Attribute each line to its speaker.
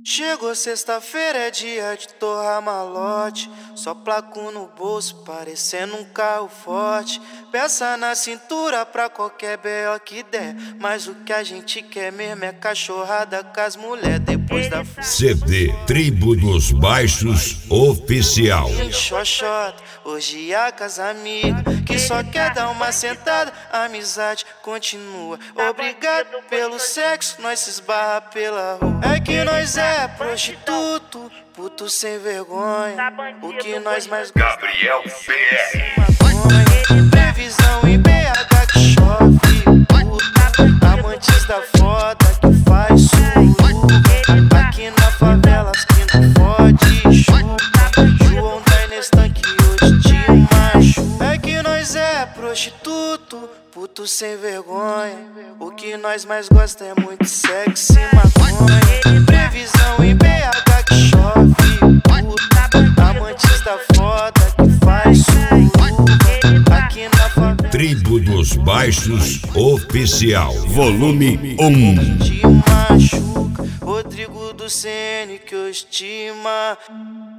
Speaker 1: Chegou sexta-feira, é dia de torrar malote. Só placo no bolso, parecendo um carro forte. Peça na cintura pra qualquer B.O. que der. Mas o que a gente quer mesmo é cachorrada com as mulher. Depois da
Speaker 2: CD Tribo dos Baixos Oficial.
Speaker 1: xoxota, orgia com as amigas, que só quer dar uma sentada. A amizade continua. Obrigado pelo sexo, nós se esbarra pela rua. É que nós é prostituto, puto sem vergonha. O que nós mais
Speaker 2: Gabriel PR.
Speaker 1: maconha. Previsão em BH que chove, puta. Amantes da foda que faz suruba. Aqui na favela que não fode, chupa. João da Nestan que hoje te machuca. É que nós é prostituto, puto sem vergonha. O que nós mais gosta é muito sexo e maconha. Previsão em BH que chove, puta. Amantes da foda que faz suruba. Aqui na favela
Speaker 2: Tribo dos Baixos Oficial. Volume 1.
Speaker 1: te machuca. Rodrigo do CN que eu estima.